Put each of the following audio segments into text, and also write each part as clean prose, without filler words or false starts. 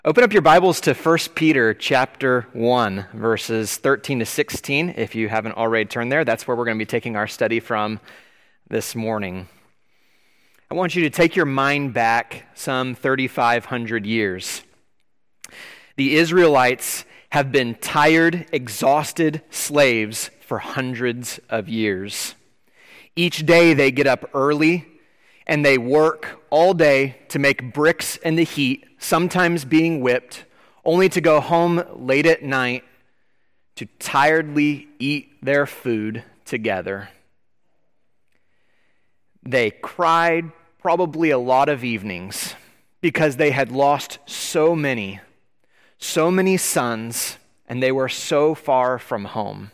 Open up your Bibles to 1 Peter chapter 1, verses 13 to 16. If you haven't already turned there, that's where we're going to be taking our study from this morning. I want you to take your mind back some 3,500 years. The Israelites have been tired, exhausted slaves for hundreds of years. Each day they get up early and they work all day to make bricks in the heat, sometimes being whipped, only to go home late at night to tiredly eat their food together. They cried probably a lot of evenings because they had lost so many sons, and they were so far from home.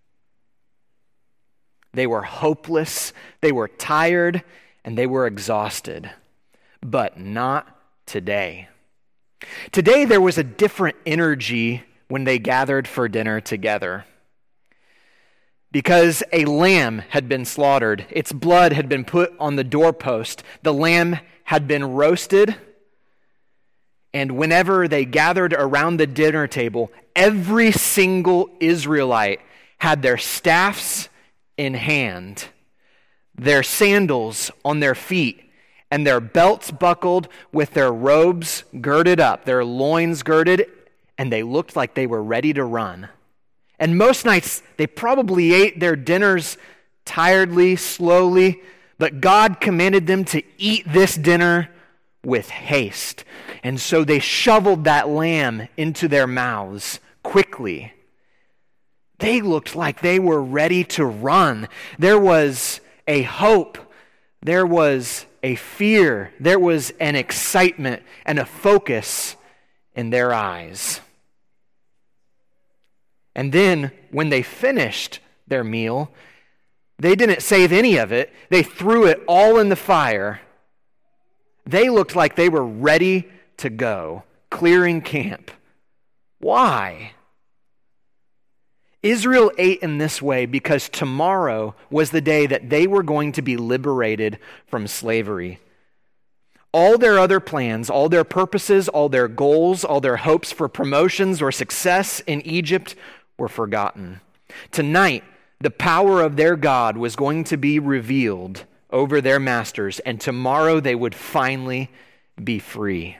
They were hopeless, they were tired, and they were exhausted. But not today. Today there was a different energy when they gathered for dinner together. Because a lamb had been slaughtered, its blood had been put on the doorpost, the lamb had been roasted, and whenever they gathered around the dinner table, every single Israelite had their staffs in hand, their sandals on their feet, and their belts buckled with their robes girded up, their loins girded, and they looked like they were ready to run. And most nights, they probably ate their dinners tiredly, slowly, but God commanded them to eat this dinner with haste. And so they shoveled that lamb into their mouths quickly. They looked like they were ready to run. There was a hope. There was a fear. There was an excitement and a focus in their eyes. And then when they finished their meal, they didn't save any of it. They threw it all in the fire. They looked like they were ready to go, clearing camp. Why? Israel ate in this way because tomorrow was the day that they were going to be liberated from slavery. All their other plans, all their purposes, all their goals, all their hopes for promotions or success in Egypt were forgotten. Tonight, the power of their God was going to be revealed over their masters, and tomorrow they would finally be free.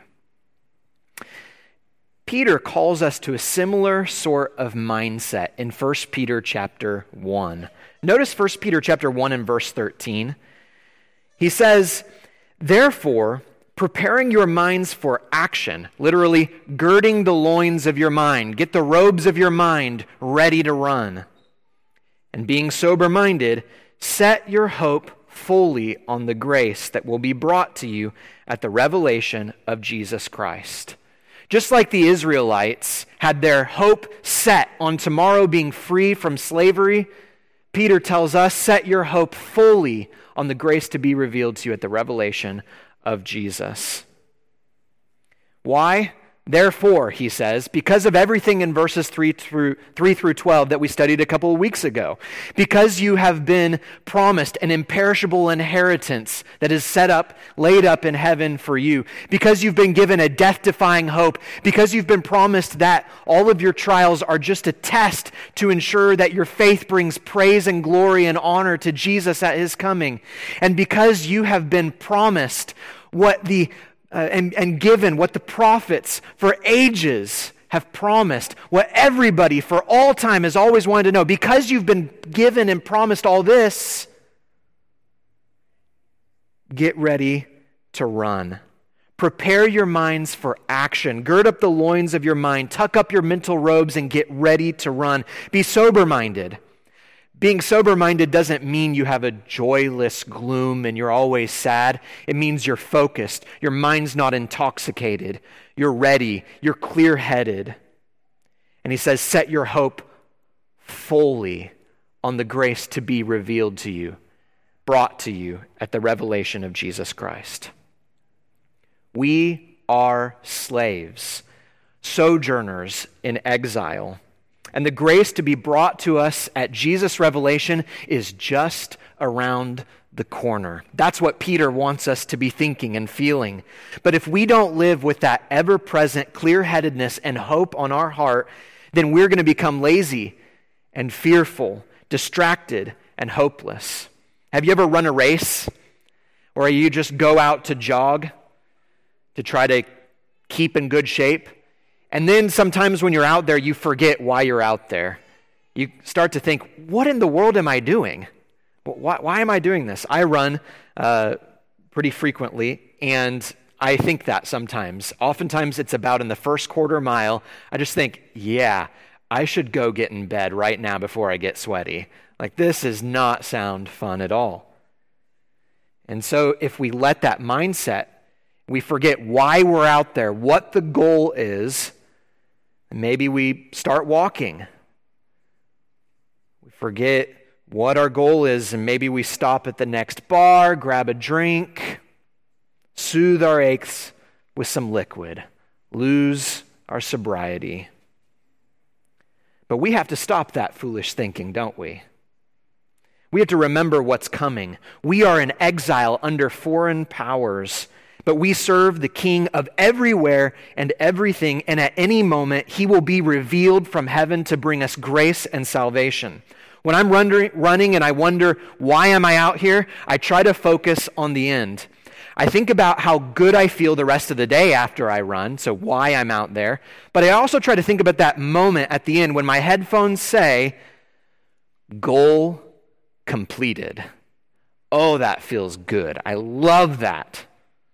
Peter calls us to a similar sort of mindset in 1 Peter chapter 1. Notice 1 Peter chapter 1 and verse 13. He says, "Therefore, preparing your minds for action," literally girding the loins of your mind, get the robes of your mind ready to run, "and being sober-minded, set your hope fully on the grace that will be brought to you at the revelation of Jesus Christ." Just like the Israelites had their hope set on tomorrow being free from slavery, Peter tells us, set your hope fully on the grace to be revealed to you at the revelation of Jesus. Why? Therefore, he says, because of everything in verses 3 through 12 that we studied a couple of weeks ago, because you have been promised an imperishable inheritance that is laid up in heaven for you, because you've been given a death-defying hope, because you've been promised that all of your trials are just a test to ensure that your faith brings praise and glory and honor to Jesus at his coming, and because you have been promised and given what the prophets for ages have promised, what everybody for all time has always wanted to know. Because you've been given and promised all this, get ready to run. Prepare your minds for action. Gird up the loins of your mind. Tuck up your mental robes and get ready to run. Be sober-minded. Being sober-minded doesn't mean you have a joyless gloom and you're always sad. It means you're focused. Your mind's not intoxicated. You're ready. You're clear-headed. And he says, set your hope fully on the grace to be revealed to you, brought to you at the revelation of Jesus Christ. We are slaves, sojourners in exile. And the grace to be brought to us at Jesus' revelation is just around the corner. That's what Peter wants us to be thinking and feeling. But if we don't live with that ever-present clear-headedness and hope on our heart, then we're going to become lazy and fearful, distracted and hopeless. Have you ever run a race? Or you just go out to jog to try to keep in good shape? And then sometimes when you're out there, you forget why you're out there. You start to think, what in the world am I doing? Why am I doing this? I run pretty frequently, and I think that sometimes. Oftentimes it's about in the first quarter mile, I just think, yeah, I should go get in bed right now before I get sweaty. Like, this does not sound fun at all. And so if we let that mindset, we forget why we're out there, what the goal is, and maybe we start walking. We forget what our goal is, and maybe we stop at the next bar, grab a drink, soothe our aches with some liquid, lose our sobriety. But we have to stop that foolish thinking, don't we? We have to remember what's coming. We are in exile under foreign powers, but we serve the King of everywhere and everything, and at any moment he will be revealed from heaven to bring us grace and salvation. When I'm running and I wonder, why am I out here? I try to focus on the end. I think about how good I feel the rest of the day after I run, so why I'm out there. But I also try to think about that moment at the end when my headphones say, goal completed. Oh, that feels good. I love that.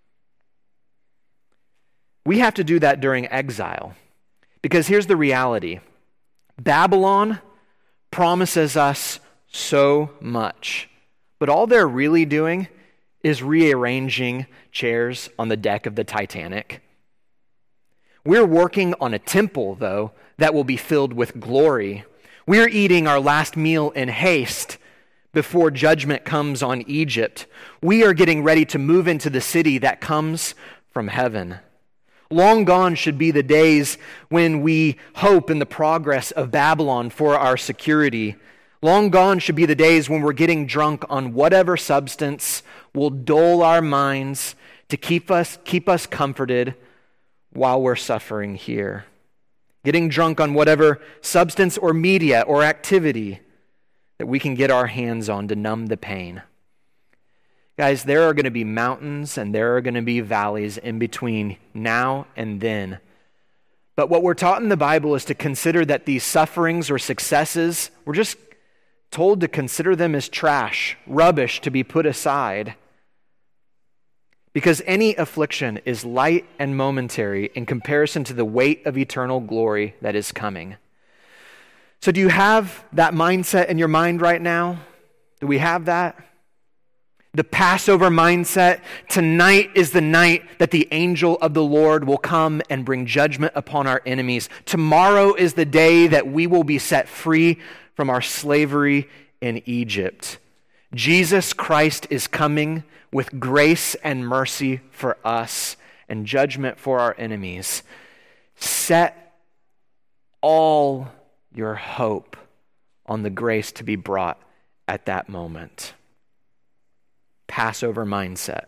We have to do that during exile. Because here's the reality. Babylon promises us so much, but all they're really doing is rearranging chairs on the deck of the Titanic. We're working on a temple, though, that will be filled with glory. We're eating our last meal in haste before judgment comes on Egypt. We are getting ready to move into the city that comes from heaven. Long gone should be the days when we hope in the progress of Babylon for our security. Long gone should be the days when we're getting drunk on whatever substance will dull our minds to keep us comforted while we're suffering here. Getting drunk on whatever substance or media or activity that we can get our hands on to numb the pain. Guys, there are going to be mountains and there are going to be valleys in between now and then. But what we're taught in the Bible is to consider that these sufferings or successes, we're just told to consider them as trash, rubbish to be put aside. Because any affliction is light and momentary in comparison to the weight of eternal glory that is coming. So do you have that mindset in your mind right now? Do we have that? The Passover mindset. Tonight is the night that the angel of the Lord will come and bring judgment upon our enemies. Tomorrow is the day that we will be set free from our slavery in Egypt. Jesus Christ is coming with grace and mercy for us and judgment for our enemies. Set all your hope on the grace to be brought at that moment. Passover mindset.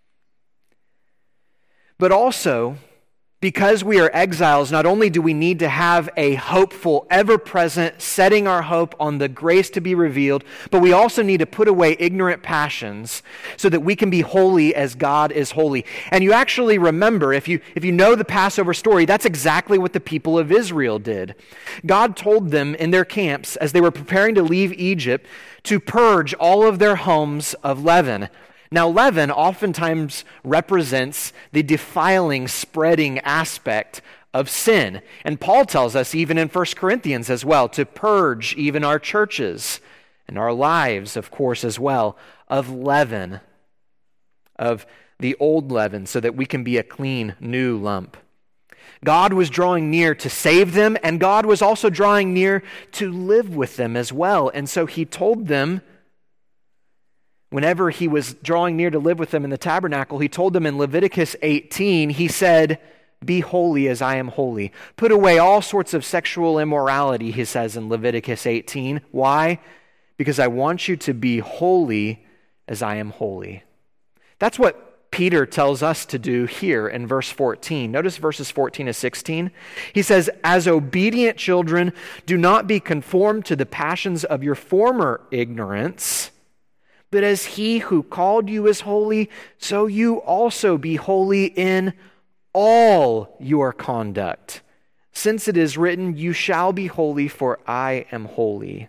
But also, because we are exiles, not only do we need to have a hopeful, ever-present, setting our hope on the grace to be revealed, but we also need to put away ignorant passions so that we can be holy as God is holy. And you actually remember, if you know the Passover story, that's exactly what the people of Israel did. God told them in their camps, as they were preparing to leave Egypt, to purge all of their homes of leaven. Now, leaven oftentimes represents the defiling, spreading aspect of sin. And Paul tells us, even in 1 Corinthians as well, to purge even our churches and our lives, of course, as well, of leaven, of the old leaven, so that we can be a clean, new lump. God was drawing near to save them, and God was also drawing near to live with them as well. And so he told them, whenever he was drawing near to live with them in the tabernacle, he told them in Leviticus 18, he said, "Be holy as I am holy." Put away all sorts of sexual immorality, he says in Leviticus 18. Why? Because I want you to be holy as I am holy. That's what Peter tells us to do here in verse 14. Notice verses 14 to 16. He says, as obedient children, do not be conformed to the passions of your former ignorance, but as he who called you is holy, so you also be holy in all your conduct. Since it is written, you shall be holy, for I am holy.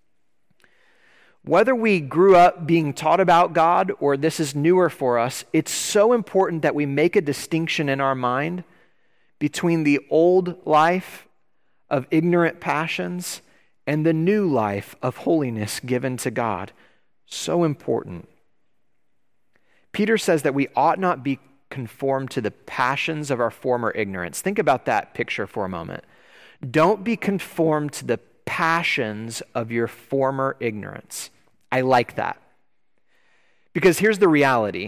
Whether we grew up being taught about God or this is newer for us, it's so important that we make a distinction in our mind between the old life of ignorant passions and the new life of holiness given to God. So important. Peter says that we ought not be conformed to the passions of our former ignorance. Think about that picture for a moment. Don't be conformed to the passions of your former ignorance. I like that. Because here's the reality.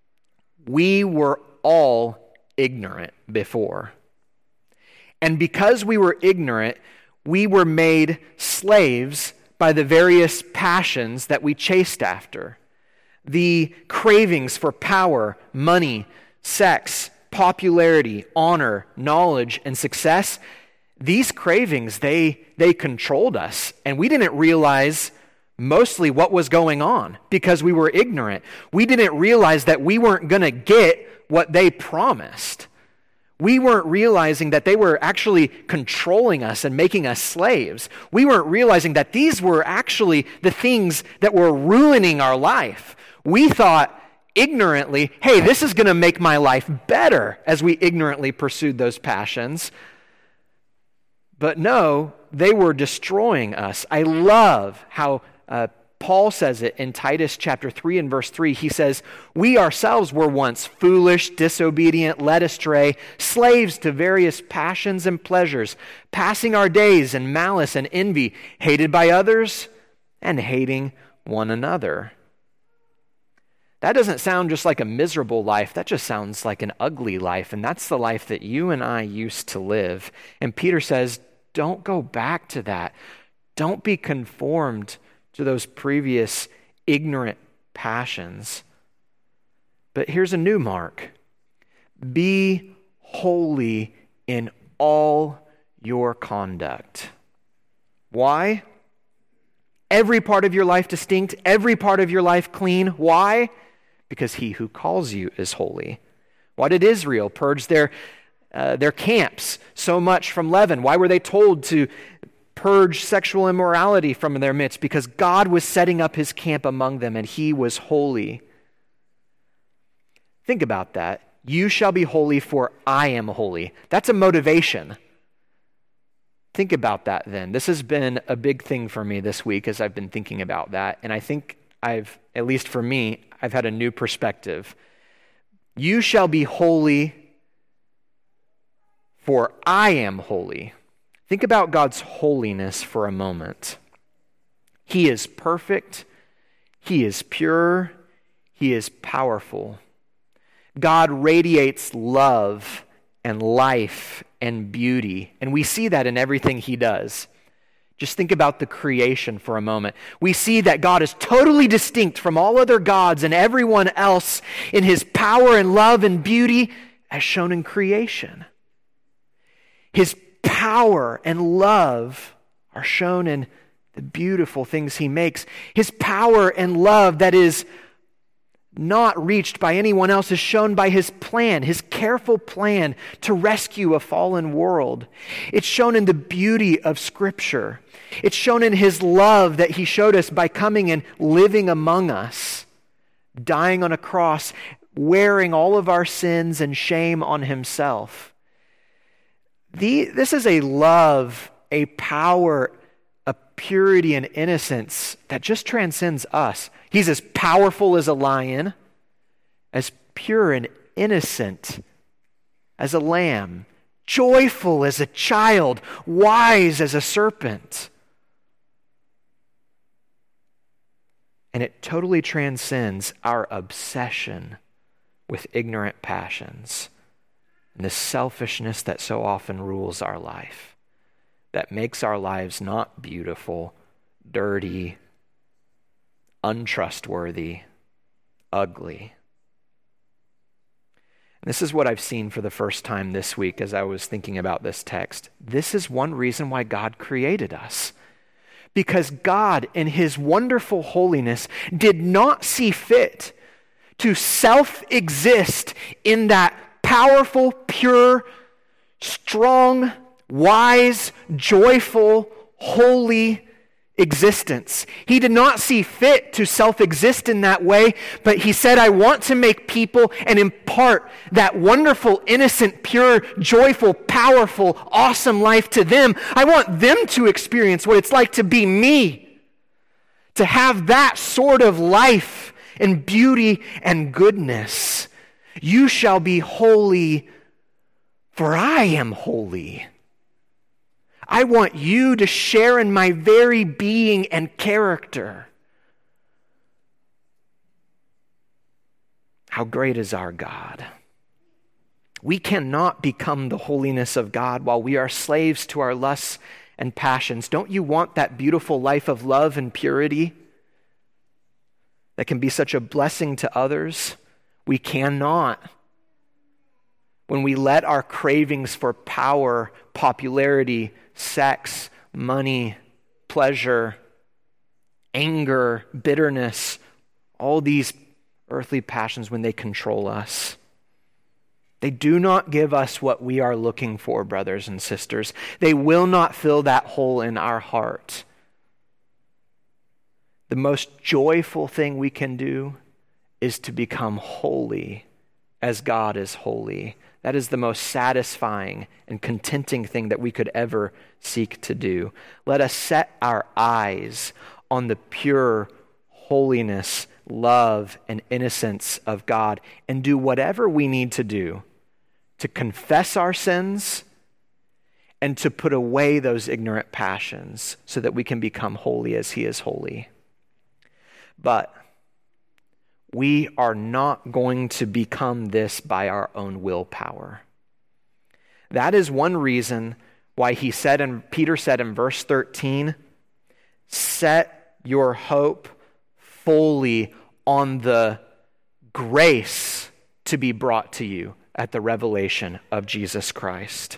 We were all ignorant before. And because we were ignorant, we were made slaves by the various passions that we chased after. The cravings for power, money, sex, popularity, honor, knowledge, and success, these cravings, they controlled us. And we didn't realize mostly what was going on because we were ignorant. We didn't realize that we weren't going to get what they promised. We weren't realizing that they were actually controlling us and making us slaves. We weren't realizing that these were actually the things that were ruining our life. We thought ignorantly, hey, this is going to make my life better, as we ignorantly pursued those passions. But no, they were destroying us. I love how Paul says it in Titus chapter 3 and verse 3. He says, we ourselves were once foolish, disobedient, led astray, slaves to various passions and pleasures, passing our days in malice and envy, hated by others and hating one another. That doesn't sound just like a miserable life. That just sounds like an ugly life. And that's the life that you and I used to live. And Peter says, don't go back to that. Don't be conformed to those previous ignorant passions. But here's a new mark. Be holy in all your conduct. Why? Every part of your life distinct, every part of your life clean. Why? Because he who calls you is holy. Why did Israel purge their camps so much from leaven? Why were they told to purge sexual immorality from their midst? Because God was setting up his camp among them and he was holy. Think about that. You shall be holy, for I am holy. That's a motivation. Think about that then. This has been a big thing for me this week as I've been thinking about that. And I think at least for me, I've had a new perspective. You shall be holy, for I am holy. Think about God's holiness for a moment. He is perfect. He is pure. He is powerful. God radiates love and life and beauty, and we see that in everything he does. Just think about the creation for a moment. We see that God is totally distinct from all other gods and everyone else in his power and love and beauty as shown in creation. His power and love are shown in the beautiful things he makes. His power and love that is not reached by anyone else is shown by his plan, his careful plan to rescue a fallen world. It's shown in the beauty of Scripture. It's shown in his love that he showed us by coming and living among us, dying on a cross, wearing all of our sins and shame on himself. This is a love, a power, a purity and innocence that just transcends us. He's as powerful as a lion, as pure and innocent as a lamb, joyful as a child, wise as a serpent. And it totally transcends our obsession with ignorant passions and the selfishness that so often rules our life, that makes our lives not beautiful, dirty, untrustworthy, ugly. And this is what I've seen for the first time this week as I was thinking about this text. This is one reason why God created us. Because God, in his wonderful holiness, did not see fit to self-exist in that powerful, pure, strong, wise, joyful, holy existence. He did not see fit to self-exist in that way, but he said, I want to make people and impart that wonderful, innocent, pure, joyful, powerful, awesome life to them. I want them to experience what it's like to be me, to have that sort of life and beauty and goodness. You shall be holy, for I am holy. I want you to share in my very being and character. How great is our God? We cannot become the holiness of God while we are slaves to our lusts and passions. Don't you want that beautiful life of love and purity that can be such a blessing to others? We cannot. When we let our cravings for power, popularity, sex, money, pleasure, anger, bitterness, all these earthly passions, when they control us, they do not give us what we are looking for, brothers and sisters. They will not fill that hole in our heart. The most joyful thing we can do is to become holy as God is holy. That is the most satisfying and contenting thing that we could ever seek to do. Let us set our eyes on the pure holiness, love, and innocence of God and do whatever we need to do to confess our sins and to put away those ignorant passions so that we can become holy as he is holy. But we are not going to become this by our own willpower. That is one reason why Peter said in verse 13, set your hope fully on the grace to be brought to you at the revelation of Jesus Christ.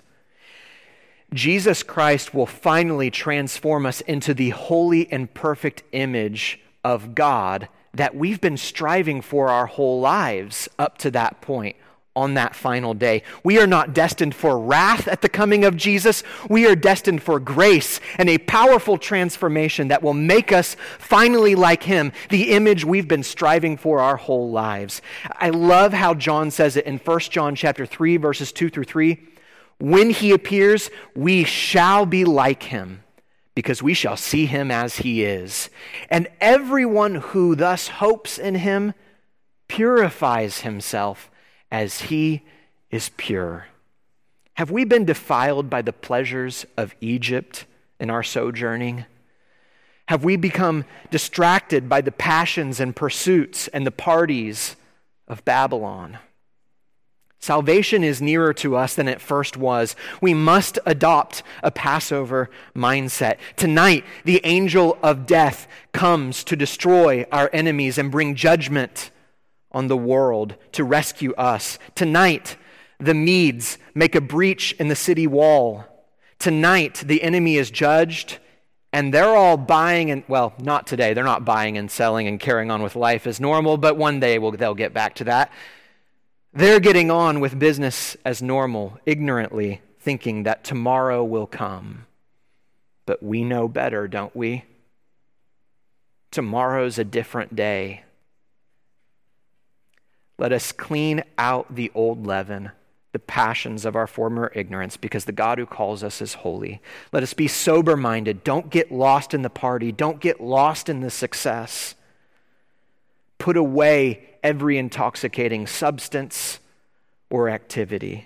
Jesus Christ will finally transform us into the holy and perfect image of God that we've been striving for our whole lives up to that point on that final day. We are not destined for wrath at the coming of Jesus. We are destined for grace and a powerful transformation that will make us finally like him, the image we've been striving for our whole lives. I love how John says it in 1 John chapter 3, verses 2 through 3. When he appears, we shall be like him, because we shall see him as he is. And everyone who thus hopes in him purifies himself as he is pure. Have we been defiled by the pleasures of Egypt in our sojourning? Have we become distracted by the passions and pursuits and the parties of Babylon? Salvation is nearer to us than it first was. We must adopt a Passover mindset. Tonight, the angel of death comes to destroy our enemies and bring judgment on the world to rescue us. Tonight, the Medes make a breach in the city wall. Tonight, the enemy is judged, and they're all buying and, well, not today. They're not buying and selling and carrying on with life as normal, but one day they'll get back to that. They're getting on with business as normal, ignorantly thinking that tomorrow will come. But we know better, don't we? Tomorrow's a different day. Let us clean out the old leaven, the passions of our former ignorance, because the God who calls us is holy. Let us be sober-minded. Don't get lost in the party. Don't get lost in the success. Put away every intoxicating substance or activity.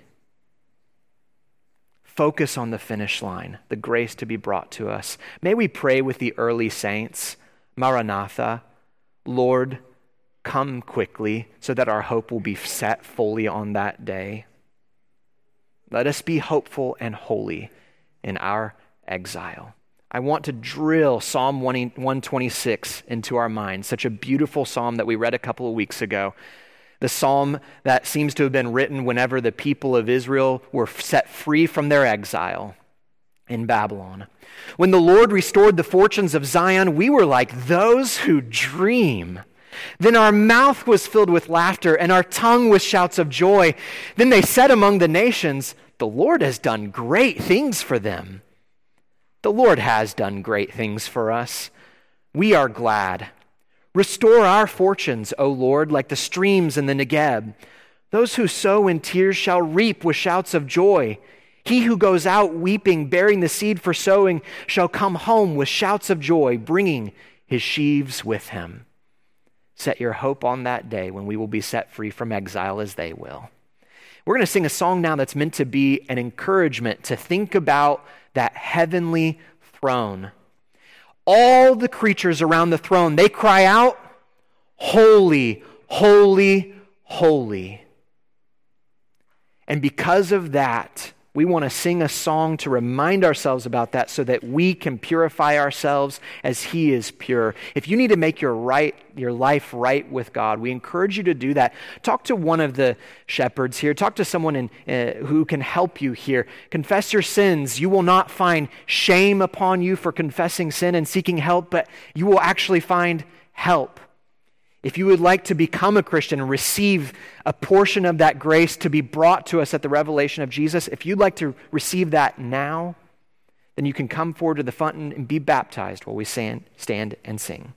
Focus on the finish line, the grace to be brought to us. May we pray with the early saints, Maranatha, Lord, come quickly, so that our hope will be set fully on that day. Let us be hopeful and holy in our exile. I want to drill Psalm 126 into our minds, such a beautiful psalm that we read a couple of weeks ago. The psalm that seems to have been written whenever the people of Israel were set free from their exile in Babylon. When the Lord restored the fortunes of Zion, we were like those who dream. Then our mouth was filled with laughter and our tongue with shouts of joy. Then they said among the nations, the Lord has done great things for them. The Lord has done great things for us. We are glad. Restore our fortunes, O Lord, like the streams in the Negeb. Those who sow in tears shall reap with shouts of joy. He who goes out weeping, bearing the seed for sowing, shall come home with shouts of joy, bringing his sheaves with him. Set your hope on that day when we will be set free from exile as they will. We're going to sing a song now that's meant to be an encouragement to think about that heavenly throne. All the creatures around the throne, they cry out, holy, holy, holy. And because of that, we want to sing a song to remind ourselves about that so that we can purify ourselves as He is pure. If you need to make your life right with God, we encourage you to do that. Talk to one of the shepherds here. Talk to someone who can help you here. Confess your sins. You will not find shame upon you for confessing sin and seeking help, but you will actually find help. If you would like to become a Christian and receive a portion of that grace to be brought to us at the revelation of Jesus, if you'd like to receive that now, then you can come forward to the front and be baptized while we stand and sing.